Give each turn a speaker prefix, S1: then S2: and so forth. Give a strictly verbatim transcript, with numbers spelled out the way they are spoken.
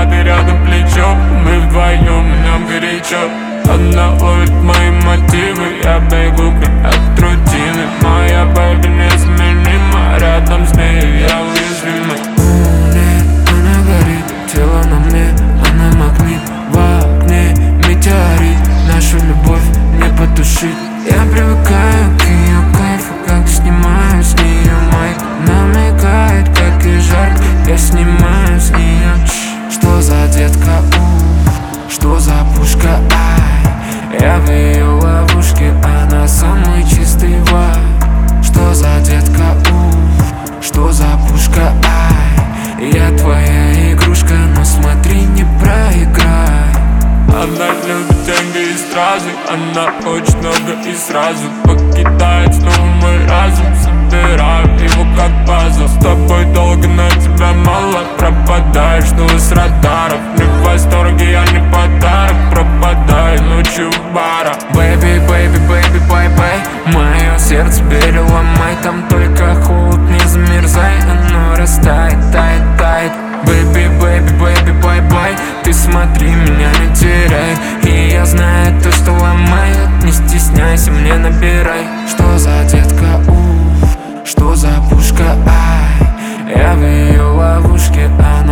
S1: а ты рядом плечом. Мы вдвоем, и нам горячо. Она ловит мои мотивы, я бегу как от рутины. Моя бэби незаменима, рядом с ней я уязвимый.
S2: Нет, она горит, тело на мне, она магнит. В окне метеорит, нашу любовь не потушить. Я привыкаю к ее кайфу, как снимаю с нее майк. Намекает, как и жарко, я снимаю с нее. Что за детка, у, что за пушка, ай. Я в ее ловушке, она самый чистый вай. Что за детка, у, что за пушка, ай. Я твоя игрушка, но смотри, не проиграй.
S1: Она любит деньги и стразы, она хочет много и сразу. Покидает снова мой разум, собираю его как пазл. С тобой долго, но тебя мало, пропадаешь снова с радаров. Не в восторге, я не подарок, пропадаю ночью в барах.
S2: Бэйби, бэйби, бэйби, бай-бай. Мое сердце переломай, там только холод, не замерзай. Оно растает, тает, тает. Бэйби, бэйби, бэйби, бай-бай. Ты смотри, меня не теряй. И я знаю то, что ломает. Не стесняйся, мне набирай. Что за детка, у, что за пушка, ай. Я в ее ловушке, она